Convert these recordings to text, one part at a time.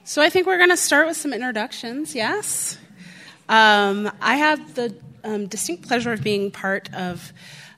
So I think we're going to start with some introductions, yes? I have the distinct pleasure of being part of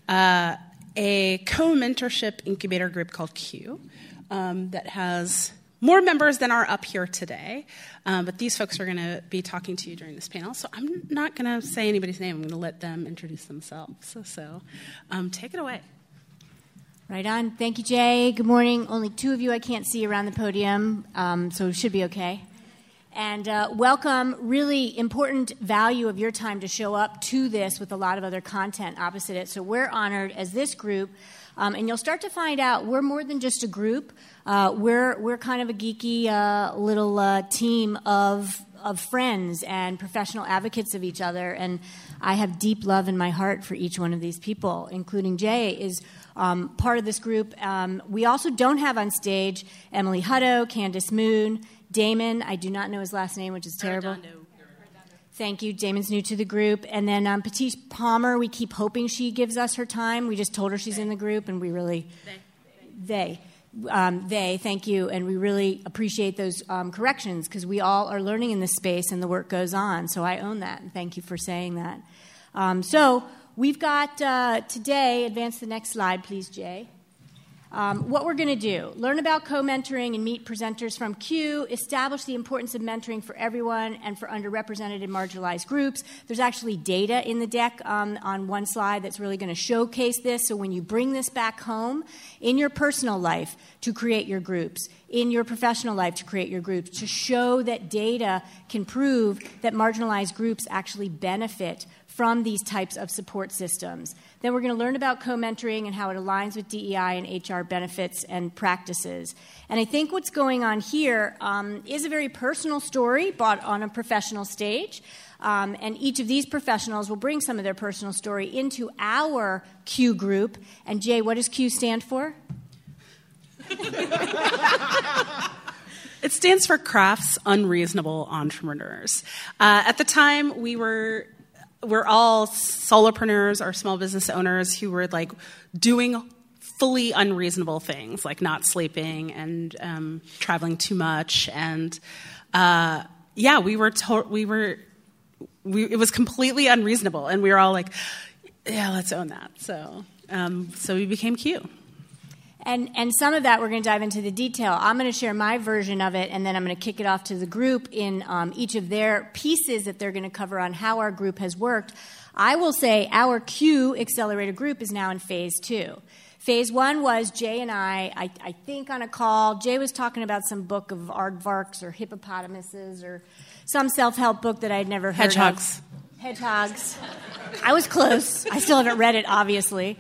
a co-mentorship incubator group called Q that has more members than are up here today. But these folks are going to be talking to you during this panel. So I'm not going to say anybody's name. I'm going to let them introduce themselves. So take it away. Right on. Thank you, Jay. Good morning. Only two of you I can't see around the podium, so it should be okay. And welcome. Really important value of your time to show up to this with a lot of other content opposite it. So we're honored as this group. And you'll start to find out we're more than just a group. We're kind of a geeky little team of friends and professional advocates of each other. And I have deep love in my heart for each one of these people, including Jay is part of this group. We also don't have on stage Emily Hutto, Candace Moon, Damon. I do not know his last name, which is terrible. Thank you. Damon's new to the group. And then Patish Palmer, we keep hoping she gives us her time. We just told her she's in the group, and we really... They, thank you. And we really appreciate those corrections because we all are learning in this space and the work goes on. So I own that, and thank you for saying that. So we've got today, advance the next slide, please, Jay. What we're going to do, learn about co-mentoring and meet presenters from Q, establish the importance of mentoring for everyone and for underrepresented and marginalized groups. There's actually data in the deck on one slide that's really going to showcase this. So when you bring this back home in your personal life to create your groups, in your professional life to create your groups, to show that data can prove that marginalized groups actually benefit from these types of support systems. Then we're going to learn about co-mentoring and how it aligns with DEI and HR benefits and practices. And I think what's going on here is a very personal story brought on a professional stage. And each of these professionals will bring some of their personal story into our Q group. And Jay, what does Q stand for? It stands for Crafts Unreasonable Entrepreneurs. At the time, we're all solopreneurs or small business owners who were like doing fully unreasonable things, like not sleeping and traveling too much. And it was completely unreasonable. And we were all like, yeah, let's own that. So we became Q. And some of that we're going to dive into the detail. I'm going to share my version of it, and then I'm going to kick it off to the group in each of their pieces that they're going to cover on how our group has worked. I will say our Q Accelerator group is now in phase 2. Phase 1 was Jay and I think on a call. Jay was talking about some book of aardvarks or hippopotamuses or some self-help book that I'd never heard of. Hedgehogs. I was close. I still haven't read it, obviously.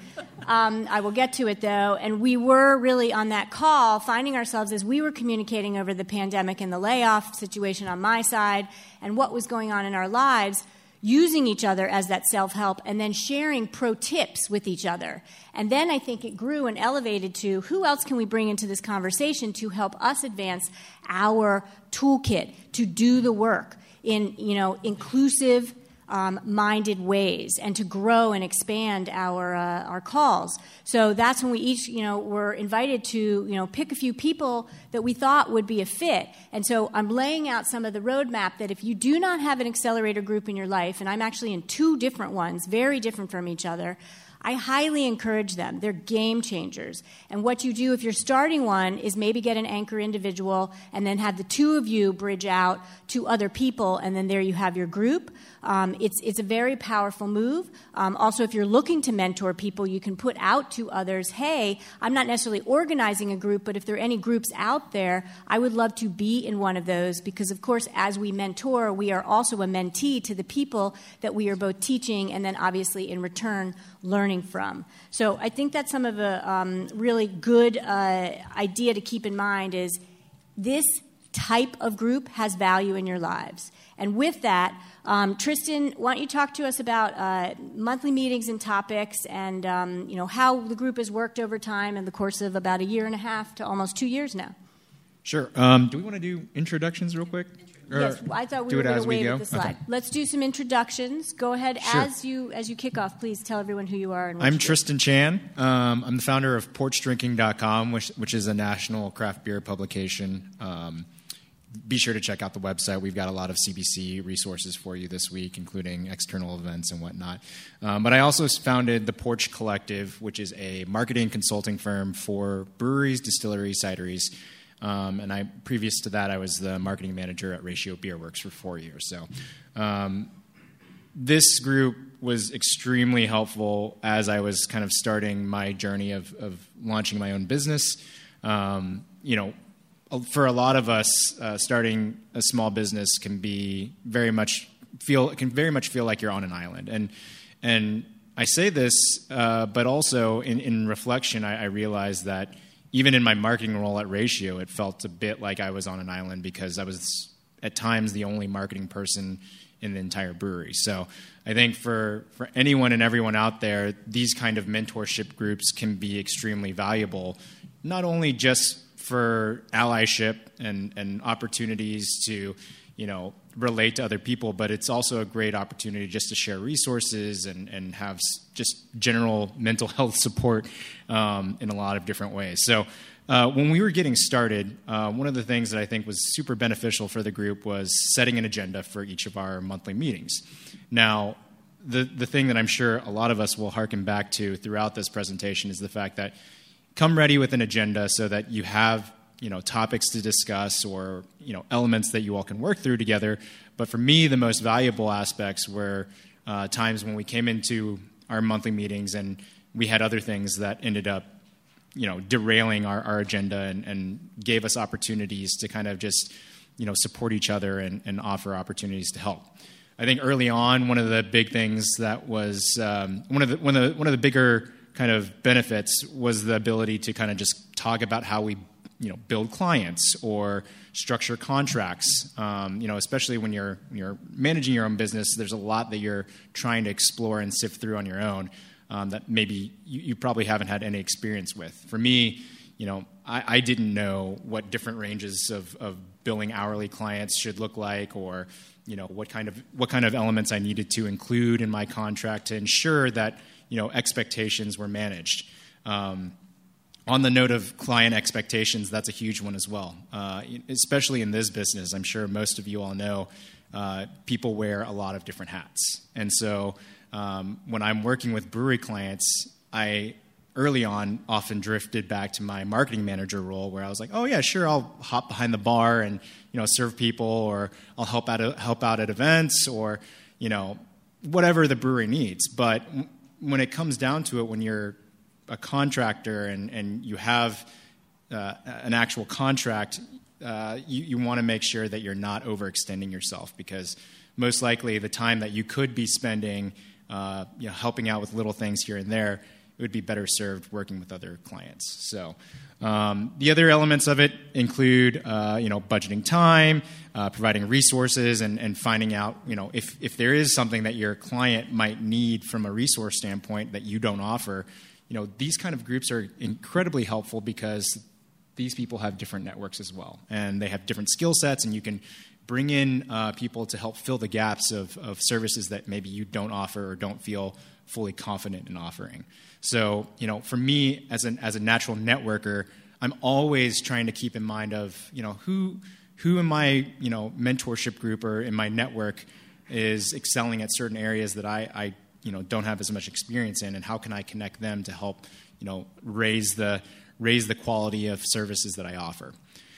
I will get to it, though. And we were really on that call finding ourselves as we were communicating over the pandemic and the layoff situation on my side and what was going on in our lives, using each other as that self-help and then sharing pro tips with each other. And then I think it grew and elevated to who else can we bring into this conversation to help us advance our toolkit to do the work in, inclusive minded ways and to grow and expand our calls. So that's when we each, were invited to, pick a few people that we thought would be a fit. And so I'm laying out some of the roadmap that if you do not have an accelerator group in your life, and I'm actually in 2 different ones, very different from each other, I highly encourage them. They're game changers. And what you do if you're starting one is maybe get an anchor individual and then have the 2 of you bridge out to other people, and then there you have your group. It's a very powerful move. Also, if you're looking to mentor people, you can put out to others, hey, I'm not necessarily organizing a group, but if there are any groups out there, I would love to be in one of those because, of course, as we mentor, we are also a mentee to the people that we are both teaching and then obviously in return learning from. So I think that's some of a really good idea to keep in mind is this type of group has value in your lives. And with that, Tristan, why don't you talk to us about monthly meetings and topics and how the group has worked over time in the course of about 1.5 years to almost 2 years now. Sure. Do we want to do introductions real quick? Yes, I thought we were going to wait at the slide. Okay. Let's do some introductions. Go ahead. Sure. As you kick off, please tell everyone who you are. And I'm Tristan Chan. I'm the founder of PorchDrinking.com, which is a national craft beer publication. be sure to check out the website. We've got a lot of CBC resources for you this week, including external events and whatnot. But I also founded the Porch Collective, which is a marketing consulting firm for breweries, distilleries, cideries. And previous to that, I was the marketing manager at Ratio Beer Works for 4 years. So this group was extremely helpful as I was kind of starting my journey of launching my own business. For a lot of us, starting a small business can very much feel like you're on an island. And I say this, but also in reflection, I realized that even in my marketing role at Ratio, it felt a bit like I was on an island because I was at times the only marketing person in the entire brewery. So I think for anyone and everyone out there, these kind of mentorship groups can be extremely valuable, not only just for allyship and opportunities to, relate to other people, but it's also a great opportunity just to share resources and have just general mental health support in a lot of different ways. So when we were getting started, one of the things that I think was super beneficial for the group was setting an agenda for each of our monthly meetings. Now, the thing that I'm sure a lot of us will harken back to throughout this presentation is the fact that come ready with an agenda so that you have topics to discuss or elements that you all can work through together. But for me, the most valuable aspects were times when we came into our monthly meetings and we had other things that ended up derailing our agenda and gave us opportunities to kind of just support each other and offer opportunities to help. I think early on, one of the big things that was one of the bigger kind of benefits was the ability to kind of just talk about how we build clients or structure contracts. Especially when you're managing your own business, there's a lot that you're trying to explore and sift through on your own that maybe you probably haven't had any experience with. For me, I didn't know what different ranges of billing hourly clients should look like, or what kind of elements I needed to include in my contract to ensure that expectations were managed. On the note of client expectations, that's a huge one as well, especially in this business. I'm sure most of you all know people wear a lot of different hats. And so when I'm working with brewery clients, I early on often drifted back to my marketing manager role where I was like, oh, yeah, sure, I'll hop behind the bar and serve people, or I'll help out at events, or whatever the brewery needs. But when it comes down to it, when you're a contractor and you have an actual contract, you want to make sure that you're not overextending yourself, because most likely the time that you could be spending helping out with little things here and there, it would be better served working with other clients. So the other elements of it include budgeting time, providing resources, and finding out if there is something that your client might need from a resource standpoint that you don't offer. These kind of groups are incredibly helpful because these people have different networks as well, and they have different skill sets, and you can bring in people to help fill the gaps of services that maybe you don't offer or don't feel fully confident in offering. So, for me as a natural networker, I'm always trying to keep in mind of, who in my, mentorship group or in my network is excelling at certain areas that I don't have as much experience in, and how can I connect them to help, raise the quality of services that I offer.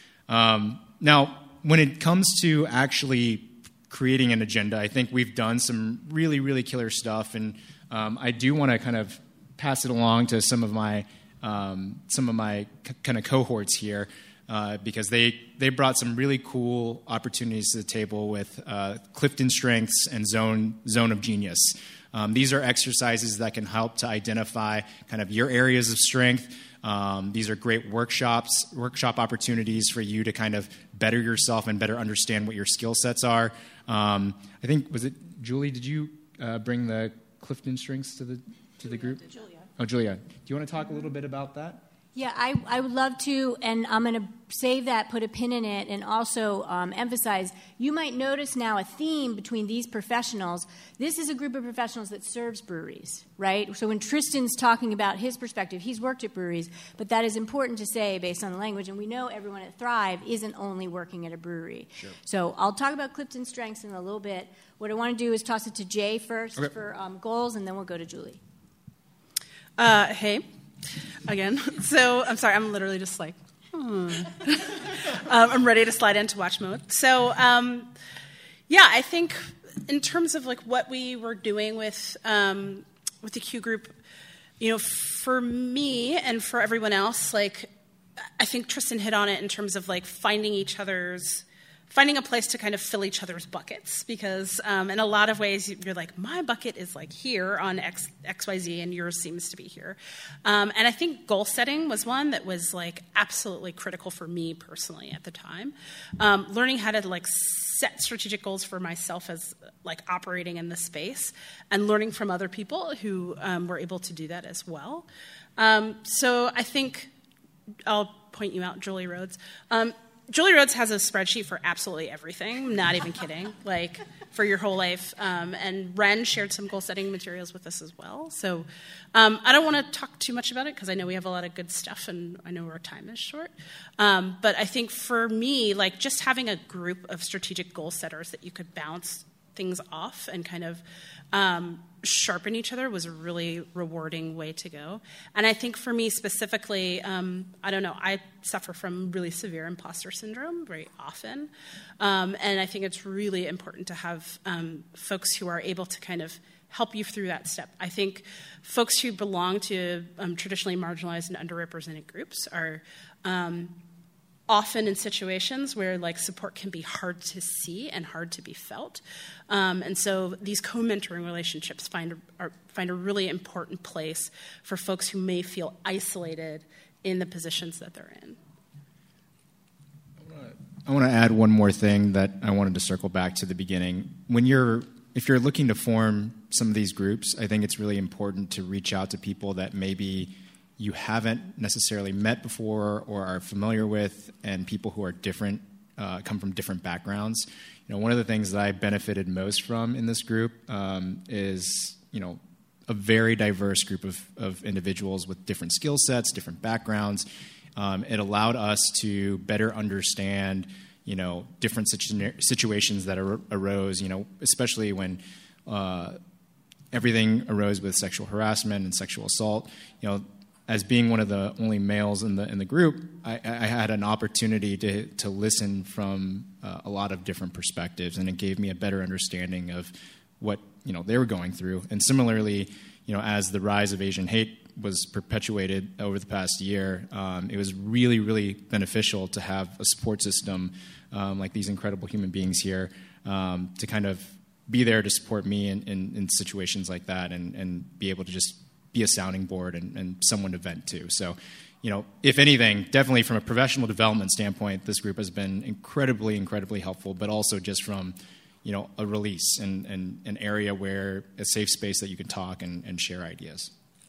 Now, when it comes to actually creating an agenda, I think we've done some really, really killer stuff, and I do want to kind of pass it along to some of my kind of cohorts here, because they brought some really cool opportunities to the table with Clifton Strengths and Zone of Genius. These are exercises that can help to identify kind of your areas of strength. These are great workshop opportunities for you to kind of better yourself and better understand what your skill sets are. I think, was it Julie? Did you bring the Clifton Strengths to the group? Julia. Oh, Julia. Do you want to talk a little bit about that? Yeah, I would love to, and I'm going to save that, put a pin in it, and also emphasize, you might notice now a theme between these professionals. This is a group of professionals that serves breweries, right? So when Tristan's talking about his perspective, he's worked at breweries, but that is important to say based on the language, and we know everyone at Thrive isn't only working at a brewery. Sure. So I'll talk about Clifton's strengths in a little bit. What I want to do is toss it to Jay first for goals, and then we'll go to Julie. Hey. Again. So, I'm sorry, I'm literally just like, I'm ready to slide into watch mode. So, I think in terms of like what we were doing with the Q group, for me and for everyone else, like, I think Tristan hit on it in terms of like finding a place to kind of fill each other's buckets, because in a lot of ways you're like, my bucket is like here on XYZ and yours seems to be here. And I think goal setting was one that was like absolutely critical for me personally at the time. Learning how to like set strategic goals for myself as like operating in this space, and learning from other people who were able to do that as well. So I think I'll point you out, Julie Rhodes. Julie Rhodes has a spreadsheet for absolutely everything. I'm not even kidding, like for your whole life. And Ren shared some goal-setting materials with us as well. So I don't want to talk too much about it because I know we have a lot of good stuff and I know our time is short. But I think for me, like just having a group of strategic goal setters that you could bounce things off and kind of sharpen each other was a really rewarding way to go. And I think for me specifically, I don't know, I suffer from really severe imposter syndrome very often. And I think it's really important to have folks who are able to kind of help you through that step. I think folks who belong to traditionally marginalized and underrepresented groups are often in situations where like support can be hard to see and hard to be felt. And so these co-mentoring relationships find a really important place for folks who may feel isolated in the positions that they're in. I want to add one more thing that I wanted to circle back to the beginning. If you're looking to form some of these groups, I think it's really important to reach out to people that maybe you haven't necessarily met before or are familiar with, and people who are different, come from different backgrounds. One of the things that I benefited most from in this group is, a very diverse group of individuals with different skill sets, different backgrounds. It allowed us to better understand, different situations that arose, especially when everything arose with sexual harassment and sexual assault. As being one of the only males in the group, I had an opportunity to listen from a lot of different perspectives, and it gave me a better understanding of what they were going through. And similarly, as the rise of Asian hate was perpetuated over the past year, it was really, really beneficial to have a support system like these incredible human beings here to kind of be there to support me in situations like that, and be able to just be a sounding board and someone to vent to. So, if anything, definitely from a professional development standpoint, this group has been incredibly, incredibly helpful, but also just from, a release and an area where a safe space that you can talk and share ideas.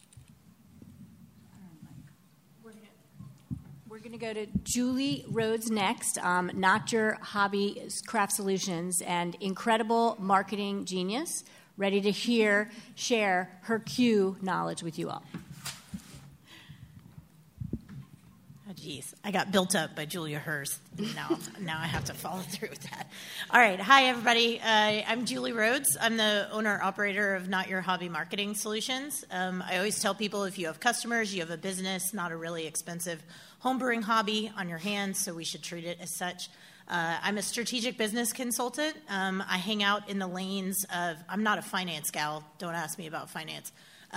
We're going to go to Julie Rhodes next, Not Your Hobby Craft Solutions, and incredible marketing genius, ready to share her Q knowledge with you all. Oh, geez. I got built up by Julia Hurst. Now I have to follow through with that. All right. Hi, everybody. I'm Julie Rhodes. I'm the owner-operator of Not Your Hobby Marketing Solutions. I always tell people, if you have customers, you have a business, not a really expensive homebrewing hobby on your hands, so we should treat it as such. I'm a strategic business consultant. I hang out in the lanes of, I'm not a finance gal. Don't ask me about finance.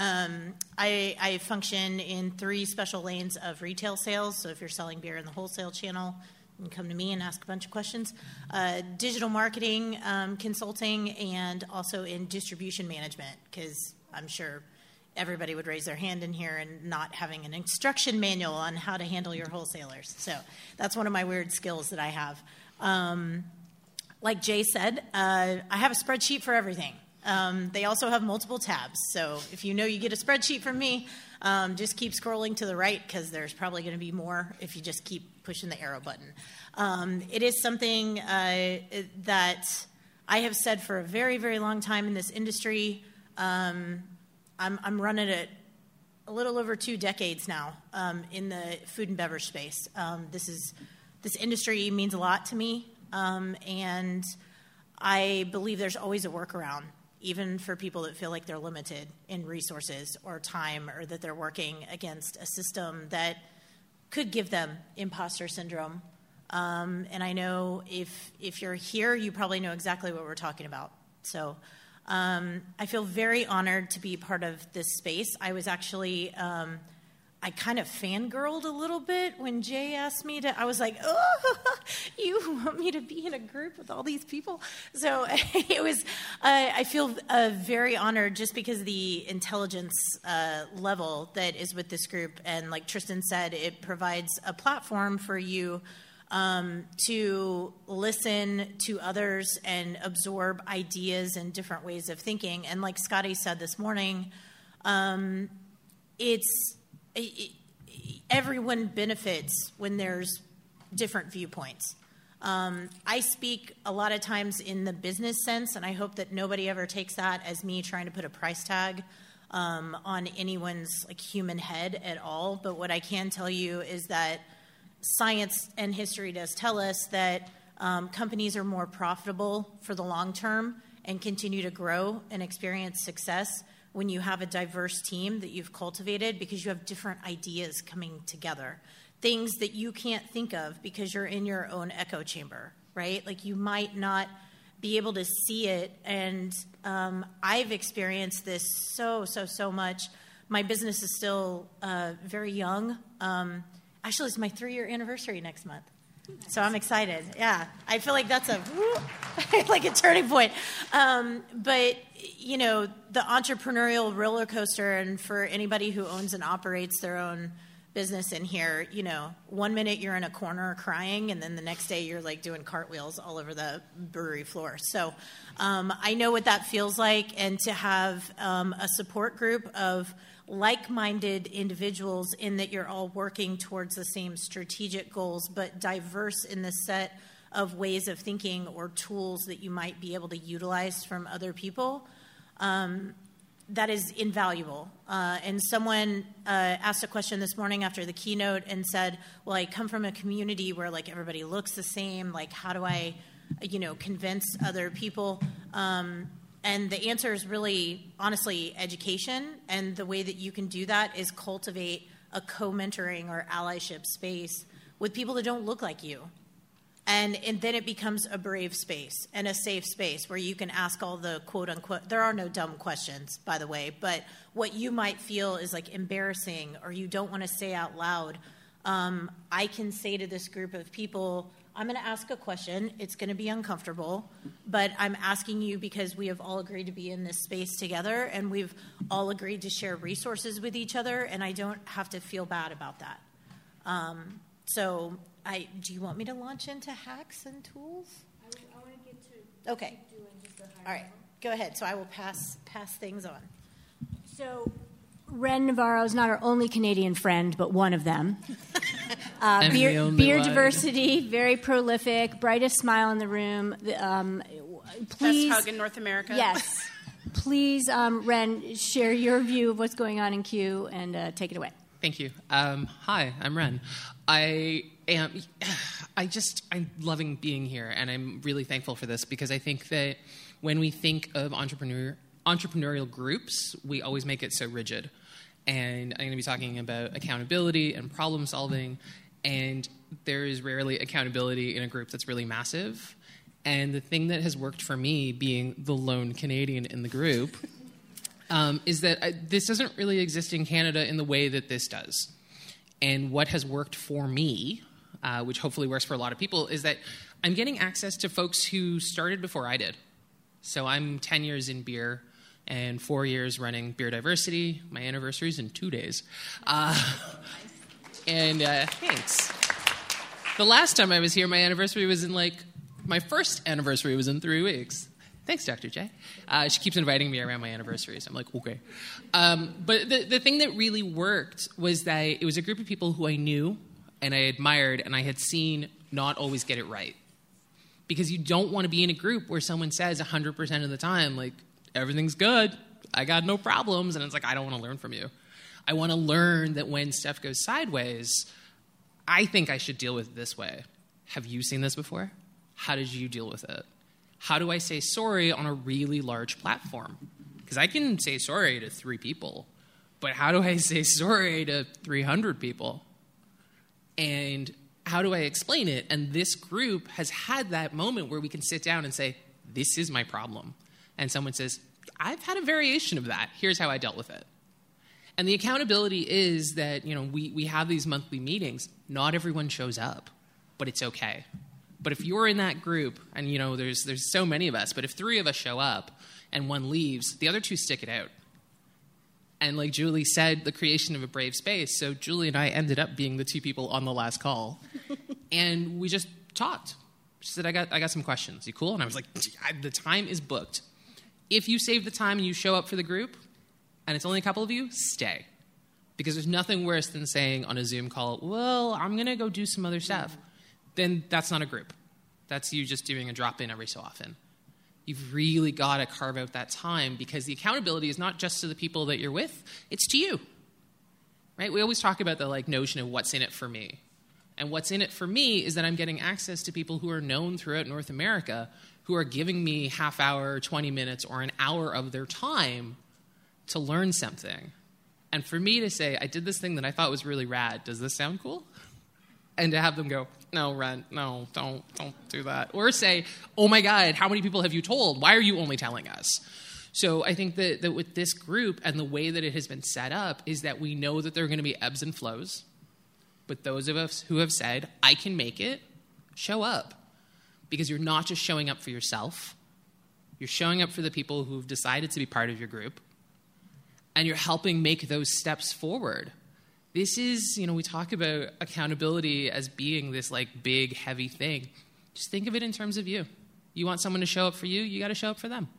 I function in 3 special lanes of retail sales. So if you're selling beer in the wholesale channel, you can come to me and ask a bunch of questions. Digital marketing, consulting, and also in distribution management, because I'm sure everybody would raise their hand in here and not having an instruction manual on how to handle your wholesalers. So that's one of my weird skills that I have. Like Jay said, I have a spreadsheet for everything. They also have multiple tabs. So if you know you get a spreadsheet from me, just keep scrolling to the right because there's probably going to be more if you just keep pushing the arrow button. It is something that I have said for a very, very long time in this industry. I'm running it a little over 2 decades now in the food and beverage space. This industry means a lot to me, and I believe there's always a workaround, even for people that feel like they're limited in resources or time, or that they're working against a system that could give them imposter syndrome. And I know if you're here, you probably know exactly what we're talking about. So I feel very honored to be part of this space. I was actually, I kind of fangirled a little bit when Jay asked me to, I was like, oh, you want me to be in a group with all these people? So it was, I feel very honored just because of the intelligence level that is with this group. And like Tristan said, it provides a platform for you to listen to others and absorb ideas and different ways of thinking. And like Scotty said this morning, everyone benefits when there's different viewpoints. I speak a lot of times in the business sense, and I hope that nobody ever takes that as me trying to put a price tag on anyone's like human head at all. But what I can tell you is that science and history does tell us that companies are more profitable for the long term and continue to grow and experience success when you have a diverse team that you've cultivated, because you have different ideas coming together, things that you can't think of because you're in your own echo chamber, right? Like you might not be able to see it. And I've experienced this so much. My business is still very young. Actually, it's my 3-year anniversary next month. So I'm excited. Yeah, I feel like that's like a turning point. But, you know, the entrepreneurial roller coaster, and for anybody who owns and operates their own business in here, you know, 1 minute you're in a corner crying, and then the next day you're like doing cartwheels all over the brewery floor. So I know what that feels like, and to have a support group of like-minded individuals in that you're all working towards the same strategic goals, but diverse in the set of ways of thinking or tools that you might be able to utilize from other people, that is invaluable. And someone asked a question this morning after the keynote and said, well, I come from a community where like everybody looks the same, like how do I, you know, convince other people? And the answer is really, honestly, education. And the way that you can do that is cultivate a co-mentoring or allyship space with people that don't look like you. And then it becomes a brave space and a safe space where you can ask all the quote-unquote, there are no dumb questions, by the way, but what you might feel is like embarrassing or you don't want to say out loud. I can say to this group of people, I'm going to ask a question. It's going to be uncomfortable, but I'm asking you because we have all agreed to be in this space together, and we've all agreed to share resources with each other, and I don't have to feel bad about that. Do you want me to launch into hacks and tools? I want to get to okay. Doing just a higher all right, level. Go ahead. So I will pass things on. So Ren Navarro is not our only Canadian friend, but one of them. Beer diversity, very prolific, brightest smile in the room. Please, Best hug in North America. Yes. Please, Ren, share your view of what's going on in Q and take it away. Thank you. Hi, I'm Ren. I'm loving being here, and I'm really thankful for this because I think that when we think of entrepreneurial groups, we always make it so rigid. And I'm going to be talking about accountability and problem solving, and there is rarely accountability in a group that's really massive. And the thing that has worked for me, being the lone Canadian in the group, is that this doesn't really exist in Canada in the way that this does. And what has worked for me, which hopefully works for a lot of people, is that I'm getting access to folks who started before I did. So I'm 10 years in beer and 4 years running beer diversity. My anniversary is in 2 days. Thanks. The last time I was here, my first anniversary was in 3 weeks. Thanks, Dr. J. She keeps inviting me around my anniversaries. I'm like, okay. But the thing that really worked was that it was a group of people who I knew and I admired and I had seen not always get it right. Because you don't want to be in a group where someone says 100% of the time, like, everything's good, I got no problems, and it's like, I don't want to learn from you. I want to learn that when stuff goes sideways, I think I should deal with it this way. Have you seen this before? How did you deal with it? How do I say sorry on a really large platform? Because I can say sorry to 3 people, but how do I say sorry to 300 people? And how do I explain it? And this group has had that moment where we can sit down and say, this is my problem. And someone says, I've had a variation of that. Here's how I dealt with it. And the accountability is that, we have these monthly meetings. Not everyone shows up, but it's okay. But if you're in that group, and, there's so many of us, but if 3 of us show up and 1 leaves, the other 2 stick it out. And like Julie said, the creation of a brave space. So Julie and I ended up being the 2 people on the last call. And we just talked. She said, I got some questions. You cool? And I was like, the time is booked. If you save the time and you show up for the group, and it's only a couple of you, stay. Because there's nothing worse than saying on a Zoom call, well, I'm going to go do some other stuff. Then that's not a group. That's you just doing a drop-in every so often. You've really got to carve out that time because the accountability is not just to the people that you're with, it's to you. Right? We always talk about the notion of what's in it for me. And what's in it for me is that I'm getting access to people who are known throughout North America who are giving me half hour, 20 minutes, or an hour of their time to learn something. And for me to say, I did this thing that I thought was really rad. Does this sound cool? And to have them go, no, Ren, no, don't do that. Or say, oh my God, how many people have you told? Why are you only telling us? So I think that with this group and the way that it has been set up is that we know that there are going to be ebbs and flows. But those of us who have said, I can make it, show up. Because you're not just showing up for yourself. You're showing up for the people who've decided to be part of your group. And you're helping make those steps forward. This is, we talk about accountability as being this big, heavy thing. Just think of it in terms of you. You want someone to show up for you, you got to show up for them.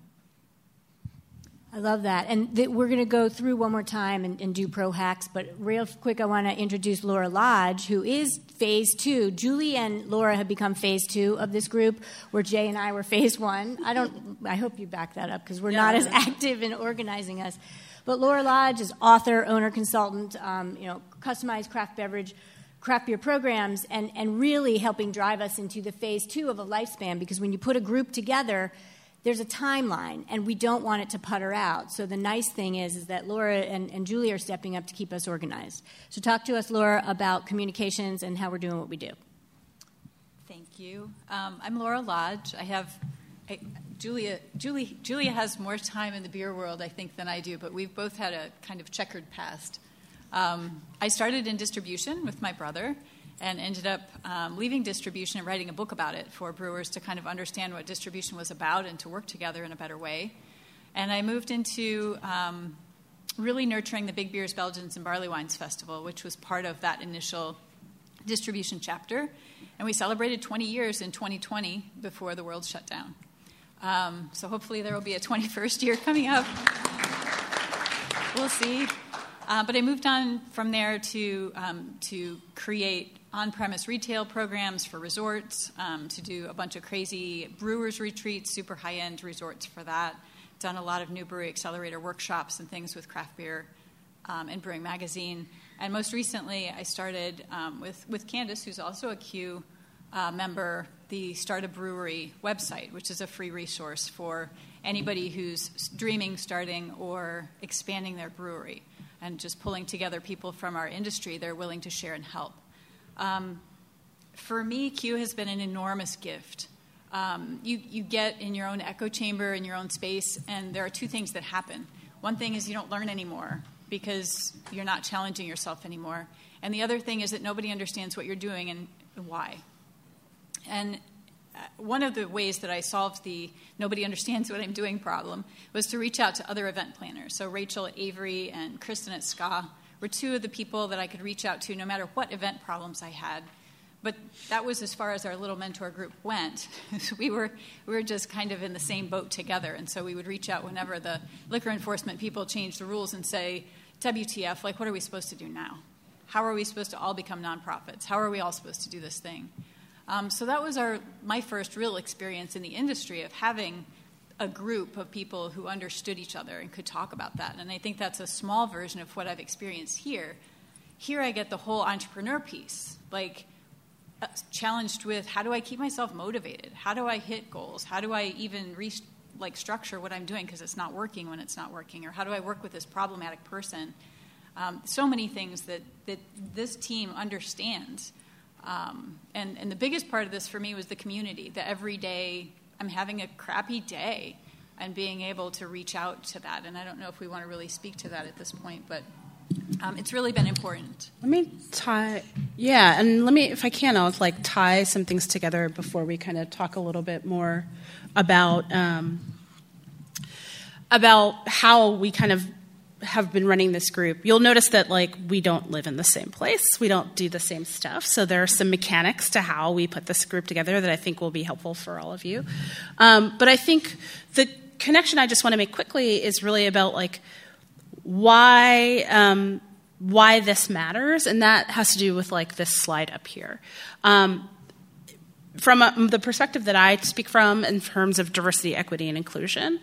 I love that. And we're going to go through one more time and do pro hacks, but real quick I want to introduce Laura Lodge, who is phase 2. Julie and Laura have become phase 2 of this group, where Jay and I were phase 1. I hope you back that up because we're not as active in organizing us. But Laura Lodge is author, owner, consultant, customized craft beer programs, and really helping drive us into the phase 2 of a lifespan, because when you put a group together, there's a timeline, and we don't want it to putter out. So the nice thing is that Laura and Julie are stepping up to keep us organized. So talk to us, Laura, about communications and how we're doing what we do. Thank you. I'm Laura Lodge. Julia has more time in the beer world, I think, than I do, but we've both had a kind of checkered past. I started in distribution with my brother and ended up leaving distribution and writing a book about it for brewers to kind of understand what distribution was about and to work together in a better way. And I moved into really nurturing the Big Beers, Belgians, and Barley Wines Festival, which was part of that initial distribution chapter. And we celebrated 20 years in 2020 before the world shut down. So hopefully there will be a 21st year coming up. We'll see. But I moved on from there to create on-premise retail programs for resorts, to do a bunch of crazy brewers retreats, super high-end resorts for that. Done a lot of New Brewery Accelerator workshops and things with Craft Beer and Brewing Magazine. And most recently, I started with Candace, who's also a Q member, the Start a Brewery website, which is a free resource for anybody who's dreaming, starting, or expanding their brewery, and just pulling together people from our industry that are willing to share and help. For me, Q has been an enormous gift. You get in your own echo chamber, in your own space, and there are 2 things that happen. One thing is you don't learn anymore because you're not challenging yourself anymore. And the other thing is that nobody understands what you're doing and why. And one of the ways that I solved the nobody understands what I'm doing problem was to reach out to other event planners. So Rachel at Avery and Kristen at SCA were 2 of the people that I could reach out to no matter what event problems I had. But that was as far as our little mentor group went. we were just kind of in the same boat together. And so we would reach out whenever the liquor enforcement people changed the rules and say, WTF, like, what are we supposed to do now? How are we supposed to all become nonprofits? How are we all supposed to do this thing? So that was my first real experience in the industry of having a group of people who understood each other and could talk about that. And I think that's a small version of what I've experienced here. Here I get the whole entrepreneur piece, like challenged with how do I keep myself motivated? How do I hit goals? How do I even structure what I'm doing because it's not working when it's not working? Or how do I work with this problematic person? So many things that this team understands. And the biggest part of this for me was the community, the every day I'm having a crappy day and being able to reach out to that. And I don't know if we want to really speak to that at this point, but it's really been important. Let me if I can, I'll tie some things together before we kind of talk a little bit more about how we kind of have been running this group. You'll notice that we don't live in the same place. We don't do the same stuff. So there are some mechanics to how we put this group together that I think will be helpful for all of you. But I think the connection I just want to make quickly is really about why this matters, and that has to do with this slide up here. From the perspective that I speak from in terms of diversity, equity, and inclusion,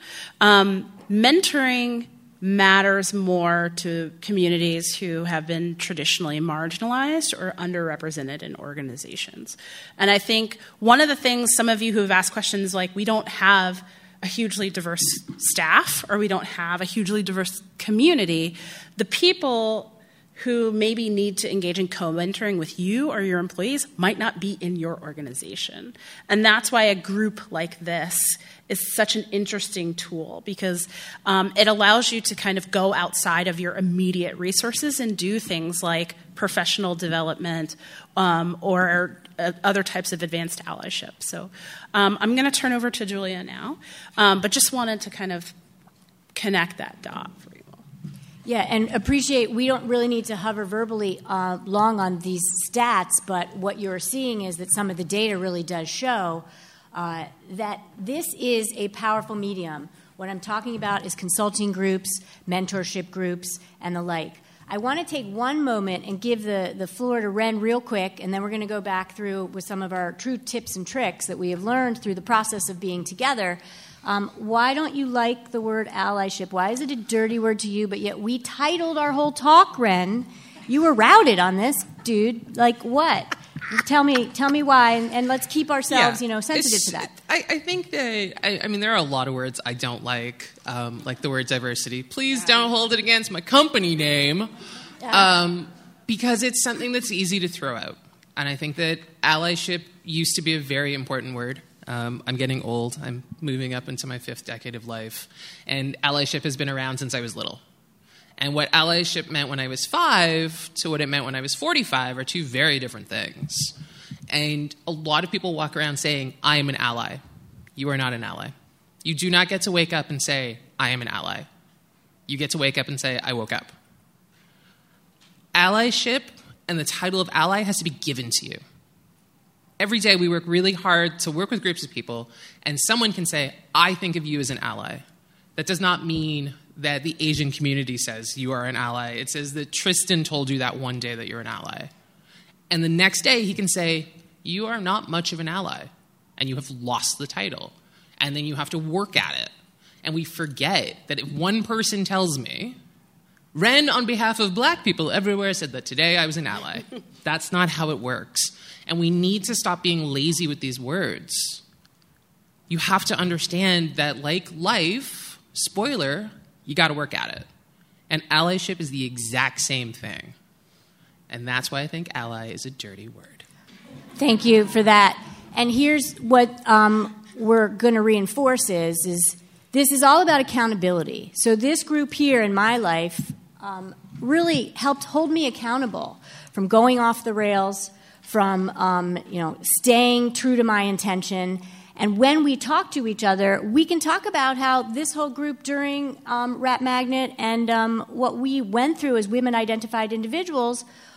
mentoring matters more to communities who have been traditionally marginalized or underrepresented in organizations. And I think one of the things, some of you who have asked questions we don't have a hugely diverse staff or we don't have a hugely diverse community, the people who maybe need to engage in co-mentoring with you or your employees might not be in your organization. And that's why a group like this is such an interesting tool, because it allows you to kind of go outside of your immediate resources and do things like professional development or other types of advanced allyship. So I'm going to turn over to Julia now, but just wanted to kind of connect that dot for you all. Yeah, and appreciate we don't really need to hover verbally long on these stats, but what you're seeing is that some of the data really does show that this is a powerful medium. What I'm talking about is consulting groups, mentorship groups, and the like. I want to take one moment and give the floor to Ren real quick, and then we're going to go back through with some of our true tips and tricks that we have learned through the process of being together. Why don't you like the word allyship? Why is it a dirty word to you? But yet we titled our whole talk, Ren. You were routed on this, dude. What? Tell me why, and let's keep ourselves, sensitive to that. I think that there are a lot of words I don't like the word diversity. Please don't hold it against my company name, because it's something that's easy to throw out. And I think that allyship used to be a very important word. I'm getting old. I'm moving up into my 5th decade of life, and allyship has been around since I was little. And what allyship meant when I was 5 to what it meant when I was 45 are two very different things. And a lot of people walk around saying, I am an ally. You are not an ally. You do not get to wake up and say, I am an ally. You get to wake up and say, I woke up. Allyship and the title of ally has to be given to you. Every day we work really hard to work with groups of people, and someone can say, I think of you as an ally. That does not mean that the Asian community says you are an ally. It says that Tristan told you that one day that you're an ally. And the next day he can say, you are not much of an ally, and you have lost the title. And then you have to work at it. And we forget that if one person tells me, Ren, on behalf of black people everywhere, said that today I was an ally. That's not how it works. And we need to stop being lazy with these words. You have to understand that, like life, spoiler, you got to work at it. And allyship is the exact same thing. And that's why I think ally is a dirty word. Thank you for that. And here's what we're going to reinforce is this is all about accountability. So this group here in my life really helped hold me accountable from going off the rails, from staying true to my intention. And when we talk to each other, we can talk about how this whole group during Rap Magnet and what we went through as women-identified individuals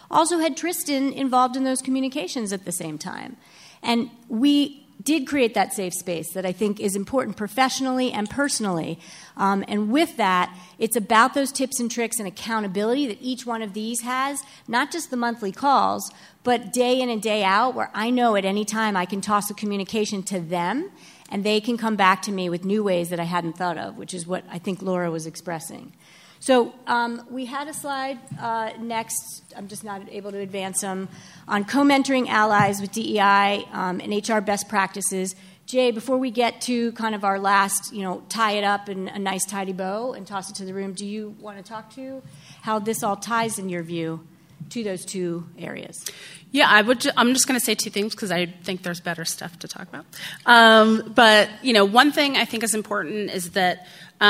also had Tristan involved in those communications at the same time. And we did create that safe space that I think is important professionally and personally. And with that, it's about those tips and tricks and accountability that each one of these has, not just the monthly calls, but day in and day out, where I know at any time I can toss a communication to them and they can come back to me with new ways that I hadn't thought of, which is what I think Laura was expressing. So we had a slide next, I'm just not able to advance them, on co-mentoring allies with DEI and HR best practices. Jay, before we get to kind of our last, tie it up in a nice tidy bow and toss it to the room, do you want to talk to how this all ties, in your view, to those two areas? Yeah, I'm just going to say two things because I think there's better stuff to talk about. But one thing I think is important is that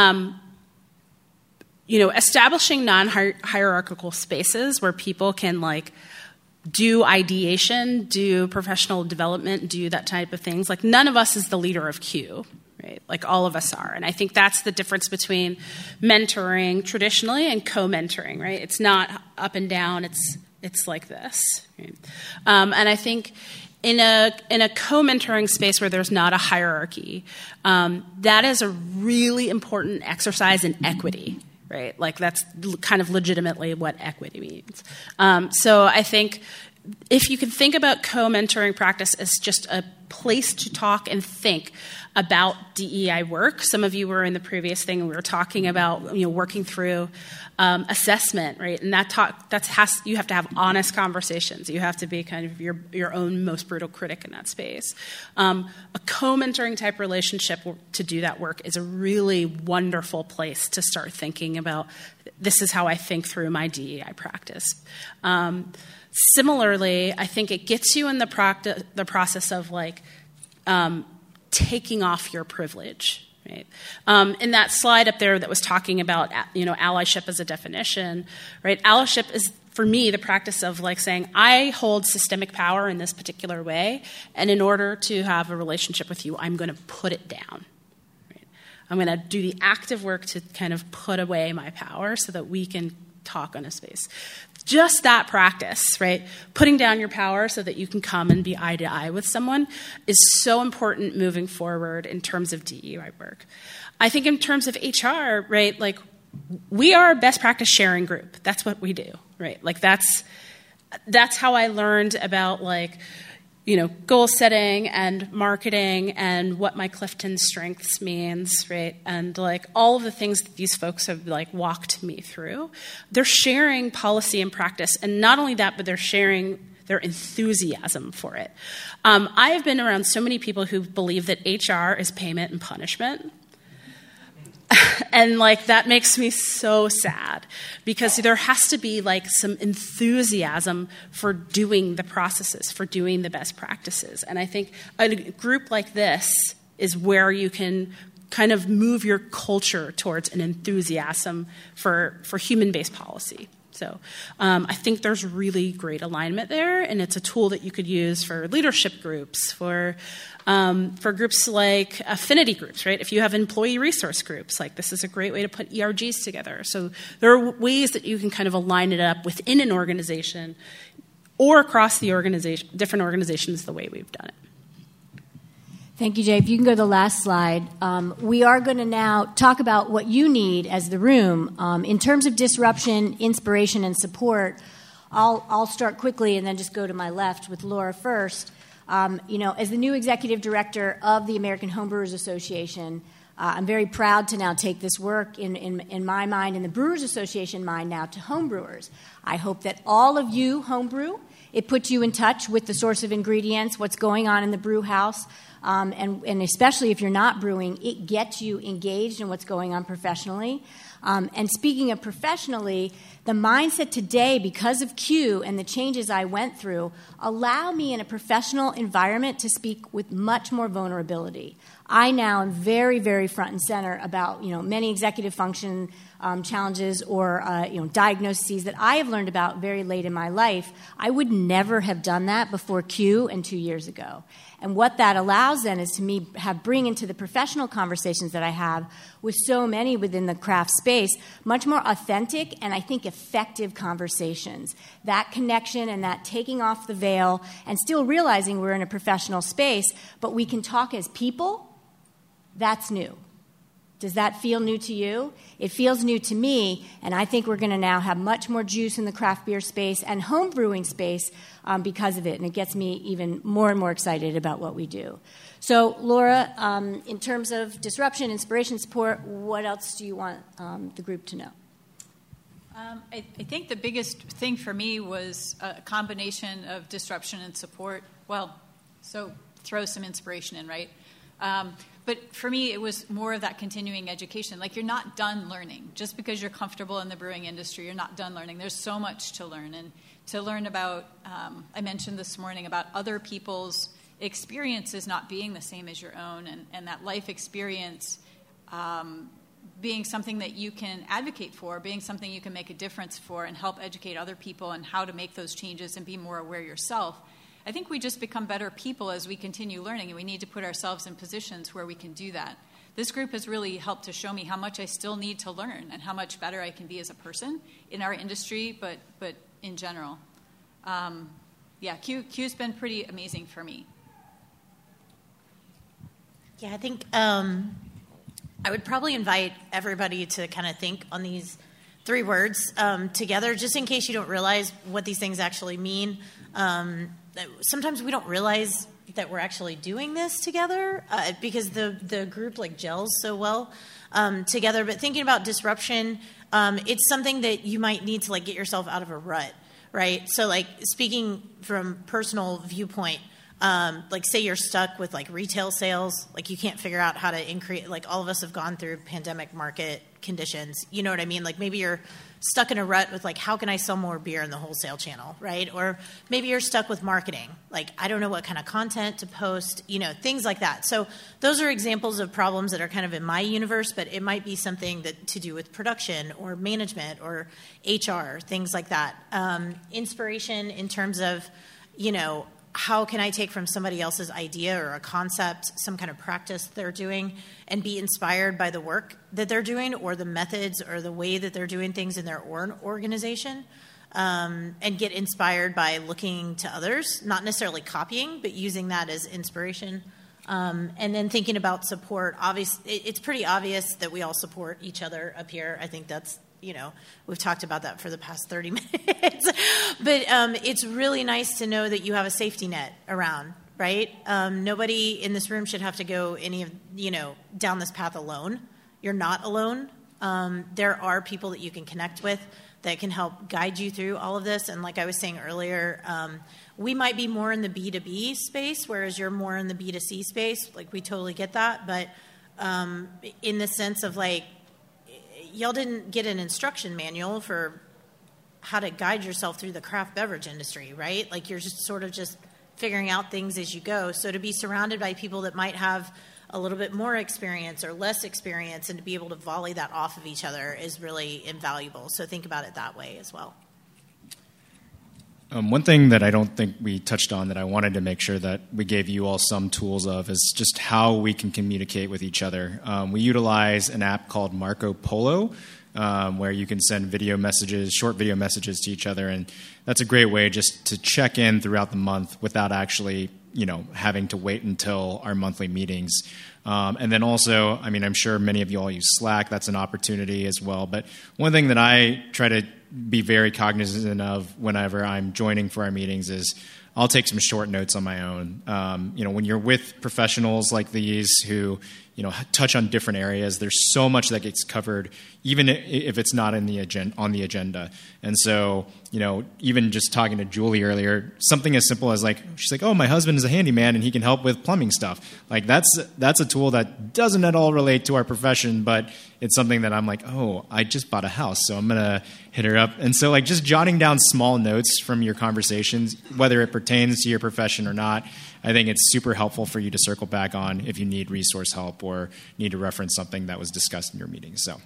establishing non-hierarchical spaces where people can do ideation, do professional development, do that type of things. None of us is the leader of Q, right? All of us are. And I think that's the difference between mentoring traditionally and co-mentoring, right? It's not up and down. It's like this. Right? And I think in a co-mentoring space where there's not a hierarchy, that is a really important exercise in equity. Right, that's kind of legitimately what equity means. So I think if you can think about co-mentoring practice as just a place to talk and think about DEI work. Some of you were in the previous thing, and we were talking about working through assessment, right? And you have to have honest conversations. You have to be kind of your own most brutal critic in that space. A co-mentoring type relationship to do that work is a really wonderful place to start thinking about, this is how I think through my DEI practice. Similarly, I think it gets you in the process of taking off your privilege. Right? In that slide up there that was talking about allyship as a definition, right? Allyship is, for me, the practice of saying, I hold systemic power in this particular way, and in order to have a relationship with you, I'm going to put it down. Right? I'm going to do the active work to kind of put away my power so that we can talk on a space. Just that practice, right? Putting down your power so that you can come and be eye to eye with someone is so important moving forward in terms of DEI work. I think in terms of HR, right, we are a best practice sharing group. That's what we do, right? That's how I learned about goal setting and marketing and what my Clifton strengths means, right? And all of the things that these folks have walked me through. They're sharing policy and practice, and not only that, but they're sharing their enthusiasm for it. I have been around so many people who believe that HR is payment and punishment. And that makes me so sad, because there has to be some enthusiasm for doing the processes, for doing the best practices. And I think a group like this is where you can kind of move your culture towards an enthusiasm for human-based policy. So I think there's really great alignment there, and it's a tool that you could use for leadership groups, for groups like affinity groups, right? If you have employee resource groups, this is a great way to put ERGs together. So there are ways that you can kind of align it up within an organization or across the organization, different organizations, the way we've done it. Thank you, Jay. If you can go to the last slide. We are going to now talk about what you need as the room. In terms of disruption, inspiration, and support, I'll start quickly and then just go to my left with Laura first. As the new executive director of the American Homebrewers Association, I'm very proud to now take this work in my mind and the Brewers Association mind now to homebrewers. I hope that all of you homebrew. It puts you in touch with the source of ingredients, what's going on in the brew house. And especially if you're not brewing, it gets you engaged in what's going on professionally. And speaking of professionally, the mindset today, because of Q and the changes I went through, allow me in a professional environment to speak with much more vulnerability. I now am very, very front and center about many executive function challenges or diagnoses that I have learned about very late in my life. I would never have done that before Q and 2 years ago. And what that allows then is to me bring into the professional conversations that I have with so many within the craft space, much more authentic and I think effective conversations. That connection and that taking off the veil and still realizing we're in a professional space, but we can talk as people, that's new. Does that feel new to you? It feels new to me, and I think we're going to now have much more juice in the craft beer space and home brewing space because of it, and it gets me even more and more excited about what we do. So, Laura, in terms of disruption, inspiration, support, what else do you want the group to know? I think the biggest thing for me was a combination of disruption and support. Well, so throw some inspiration in, right? But for me, it was more of that continuing education. Like, you're not done learning. Just because you're comfortable in the brewing industry, you're not done learning. There's so much to learn. And to learn about, I mentioned this morning, about other people's experiences not being the same as your own, and that life experience being something that you can advocate for, being something you can make a difference for and help educate other people on how to make those changes and be more aware yourself. I think we just become better people as we continue learning, and we need to put ourselves in positions where we can do that. This group has really helped to show me how much I still need to learn and how much better I can be as a person in our industry, but in general. Q's been pretty amazing for me. Yeah, I think I would probably invite everybody to kind of think on these 3 words together, just in case you don't realize what these things actually mean. Sometimes we don't realize that we're actually doing this together because the group like gels so well together. But thinking about disruption, it's something that you might need to like get yourself out of a rut, right? So like speaking from personal viewpoint, like say you're stuck with like retail sales, like you can't figure out how to increase, like all of us have gone through pandemic market conditions, you know what I mean? Like maybe you're stuck in a rut with like, how can I sell more beer in the wholesale channel, right? Or maybe you're stuck with marketing. Like, I don't know what kind of content to post, you know, things like that. So those are examples of problems that are kind of in my universe, but it might be something that to do with production or management or HR, things like that. Inspiration in terms of, you know, how can I take from somebody else's idea or a concept, some kind of practice they're doing, and be inspired by the work that they're doing or the methods or the way that they're doing things in their organization, and get inspired by looking to others, not necessarily copying, but using that as inspiration. And then thinking about support. It's pretty obvious that we all support each other up here. I think that's, you know, we've talked about that for the past 30 minutes. But it's really nice to know that you have a safety net around, right? Nobody in this room should have to go down this path alone. You're not alone. There are people that you can connect with that can help guide you through all of this. And like I was saying earlier, we might be more in the B2B space, whereas you're more in the B2C space. Like, we totally get that. But in the sense of like, y'all didn't get an instruction manual for how to guide yourself through the craft beverage industry, right? Like, you're just sort of just figuring out things as you go. So to be surrounded by people that might have a little bit more experience or less experience and to be able to volley that off of each other is really invaluable. So think about it that way as well. One thing that I don't think we touched on that I wanted to make sure that we gave you all some tools of is just how we can communicate with each other. We utilize an app called Marco Polo, where you can send short video messages to each other, and that's a great way just to check in throughout the month without actually, having to wait until our monthly meetings. And then also, I'm sure many of you all use Slack. That's an opportunity as well. But one thing that I try to be very cognizant of whenever I'm joining for our meetings is I'll take some short notes on my own. When you're with professionals like these who, touch on different areas, there's so much that gets covered, even if it's not on the agenda. And so, even just talking to Julie earlier, something as simple as she's like, oh, my husband is a handyman and he can help with plumbing stuff. That's a tool that doesn't at all relate to our profession, but it's something that I'm like, oh, I just bought a house, so I'm going to hit her up. And so just jotting down small notes from your conversations, whether it pertains to your profession or not, I think it's super helpful for you to circle back on if you need resource help or need to reference something that was discussed in your meeting. So,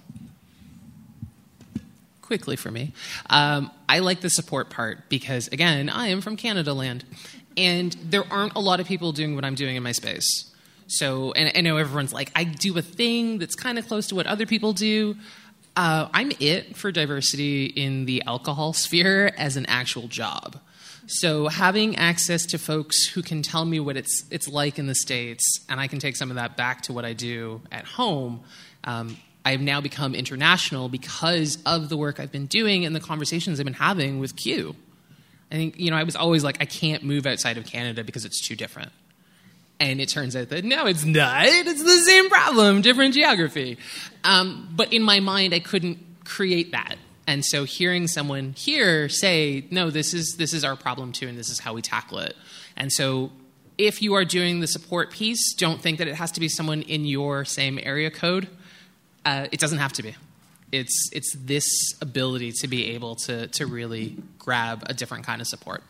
quickly for me, I like the support part because, again, I am from Canada land. And there aren't a lot of people doing what I'm doing in my space. So, and I know everyone's like, I do a thing that's kind of close to what other people do. I'm it for diversity in the alcohol sphere as an actual job. So having access to folks who can tell me what it's like in the States, and I can take some of that back to what I do at home, I've now become international because of the work I've been doing and the conversations I've been having with Q. I think, I was always like, I can't move outside of Canada because it's too different. And it turns out that no, it's not. It's the same problem, different geography. But in my mind, I couldn't create that. And so hearing someone here say, no, this is our problem too, and this is how we tackle it. And so if you are doing the support piece, don't think that it has to be someone in your same area code. It doesn't have to be. It's this ability to be able to really grab a different kind of support.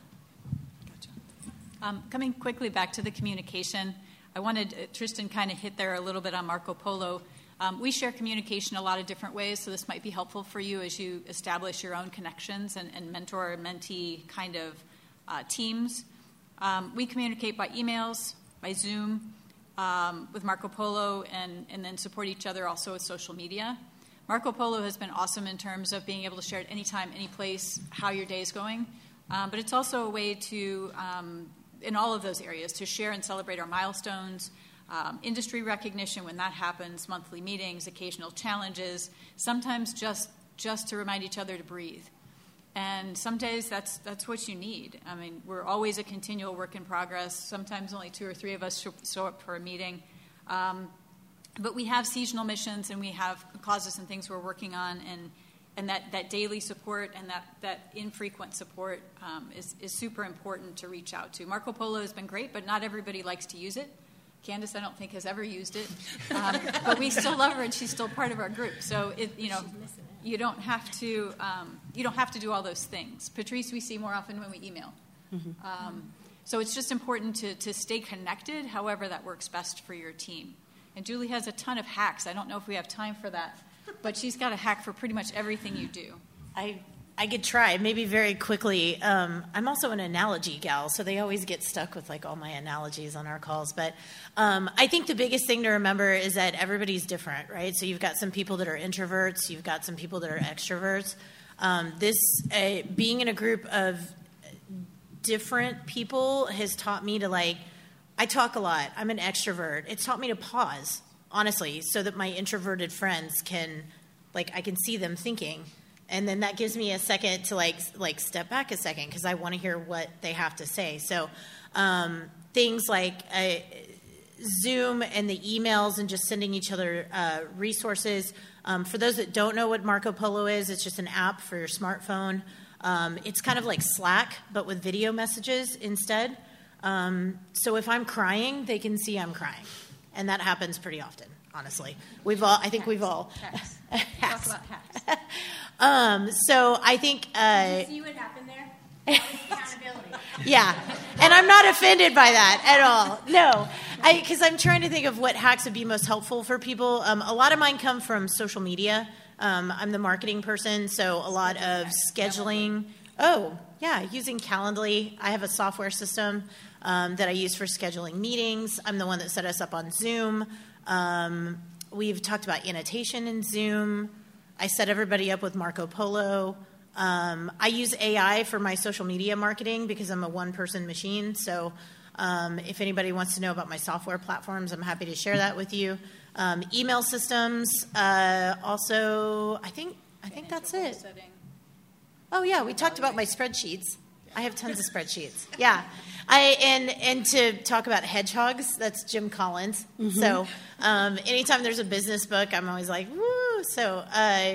Coming quickly back to the communication, I wanted Tristan kind of hit there a little bit on Marco Polo. We share communication a lot of different ways, so this might be helpful for you as you establish your own connections and mentor and mentee kind of teams. We communicate by emails, by Zoom, with Marco Polo, and then support each other also with social media. Marco Polo has been awesome in terms of being able to share at any time, any place, how your day is going. But it's also a way to, in all of those areas, to share and celebrate our milestones, industry recognition when that happens, monthly meetings, occasional challenges, sometimes just to remind each other to breathe. And some days that's what you need. I mean, we're always a continual work in progress. Sometimes only 2 or 3 of us show up for a meeting. But we have seasonal missions, and we have causes and things we're working on, and that daily support and that infrequent support is super important to reach out to. Marco Polo has been great, but not everybody likes to use it. Candace, I don't think, has ever used it, but we still love her, and she's still part of our group. So you don't have to do all those things. Patrice, we see more often when we email. Mm-hmm. So it's just important to stay connected, however that works best for your team. And Julie has a ton of hacks. I don't know if we have time for that, but she's got a hack for pretty much everything you do. I could try, maybe very quickly. I'm also an analogy gal, so they always get stuck with all my analogies on our calls. But I think the biggest thing to remember is that everybody's different, right? So you've got some people that are introverts, you've got some people that are extroverts. Being in a group of different people has taught me to I talk a lot. I'm an extrovert. It's taught me to pause, honestly, so that my introverted friends can, I can see them thinking. And then that gives me a second to step back a second because I want to hear what they have to say. So things like Zoom and the emails and just sending each other resources. For those that don't know what Marco Polo is, it's just an app for your smartphone. It's kind of like Slack, but with video messages instead. So if I'm crying, they can see I'm crying. And that happens pretty often, honestly. I think we've all. Hacks. Hacks. Talk about hacks. So I think. Did you see what happened there? Accountability. Yeah. And I'm not offended by that at all. No. Because I'm trying to think of what hacks would be most helpful for people. A lot of mine come from social media. I'm the marketing person, so a lot of scheduling. Oh, yeah, using Calendly. I have a software system that I use for scheduling meetings. I'm the one that set us up on Zoom. We've talked about annotation in Zoom. I set everybody up with Marco Polo. I use AI for my social media marketing because I'm a one-person machine. So if anybody wants to know about my software platforms, I'm happy to share that with you. Email systems. Also, I think that's it. Setting. Oh, yeah, we talked about my spreadsheets. I have tons of spreadsheets. Yeah. And to talk about hedgehogs, that's Jim Collins. Mm-hmm. So anytime there's a business book, I'm always like, woo. So,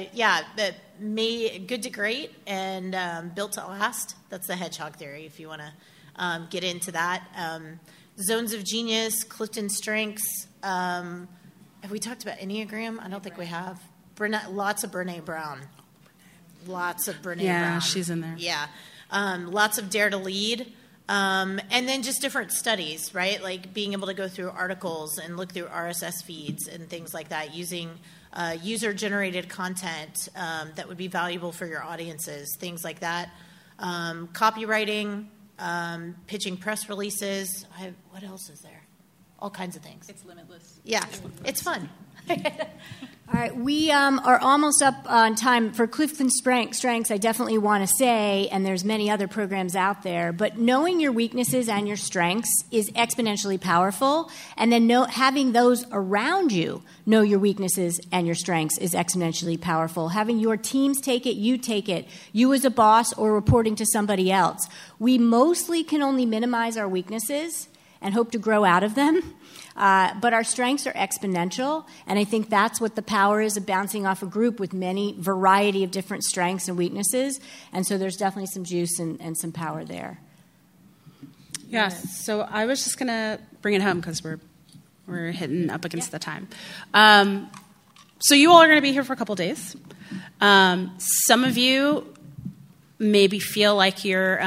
good to great and built to last. That's the hedgehog theory if you want to get into that. Zones of genius, Clifton strengths. Have we talked about Enneagram? I don't think we have. Lots of Brene Brown. Lots of Brene Brown. Yeah, she's in there. Yeah. Lots of Dare to Lead. And then just different studies, right? Like being able to go through articles and look through RSS feeds and things like that, using user-generated content that would be valuable for your audiences, things like that. Copywriting, pitching press releases. What else is there? All kinds of things. It's limitless. Yeah, it's fun. All right, we are almost up on time. For Clifton Strengths, I definitely want to say, and there's many other programs out there, but knowing your weaknesses and your strengths is exponentially powerful, and then having those around you know your weaknesses and your strengths is exponentially powerful. Having your teams take it, you as a boss or reporting to somebody else. We mostly can only minimize our weaknesses and hope to grow out of them. But our strengths are exponential, and I think that's what the power is of bouncing off a group with many variety of different strengths and weaknesses. And so there's definitely some juice and some power there. Yes. So I was just going to bring it home because we're hitting up against the time. So you all are going to be here for a couple days. Some of you maybe feel like you're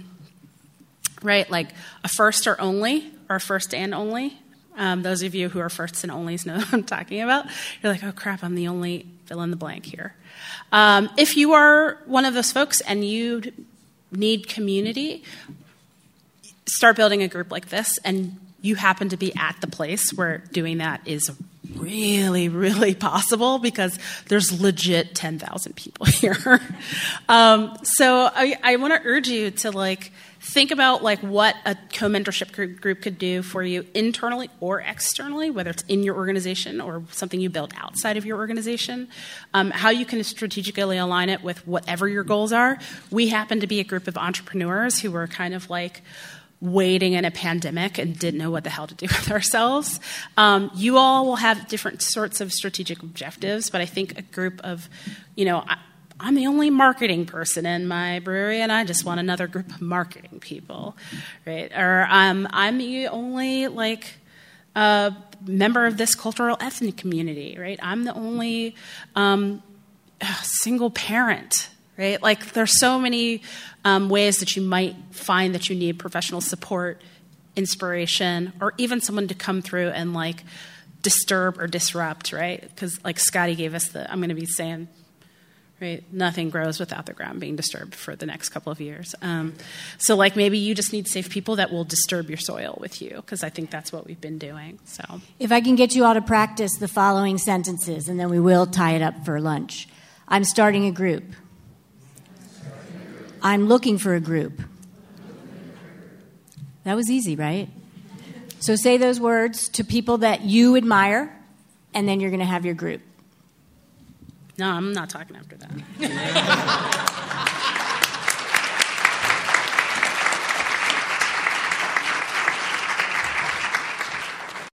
like a first or only, or a first and only. Those of you who are firsts and onlys know what I'm talking about. You're like, oh, crap, I'm the only fill in the blank here. If you are one of those folks and you need community, start building a group like this, and you happen to be at the place where doing that is really, really possible because there's legit 10,000 people here. So I want to urge you to think about what a co-mentorship group could do for you internally or externally, whether it's in your organization or something you build outside of your organization, how you can strategically align it with whatever your goals are. We happen to be a group of entrepreneurs who were kind of waiting in a pandemic and didn't know what the hell to do with ourselves. You all will have different sorts of strategic objectives, but I think a group of, I'm the only marketing person in my brewery, and I just want another group of marketing people, right? Or I'm the only member of this cultural ethnic community, right? I'm the only single parent, right? There's so many ways that you might find that you need professional support, inspiration, or even someone to come through and disturb or disrupt, right? Because Scotty gave us I'm going to be saying, right? Nothing grows without the ground being disturbed for the next couple of years. So maybe you just need safe people that will disturb your soil with you, because I think that's what we've been doing. So if I can get you all to practice the following sentences, and then we will tie it up for lunch. I'm starting a group. I'm looking for a group. That was easy, right? So say those words to people that you admire, and then you're going to have your group. No, I'm not talking after that.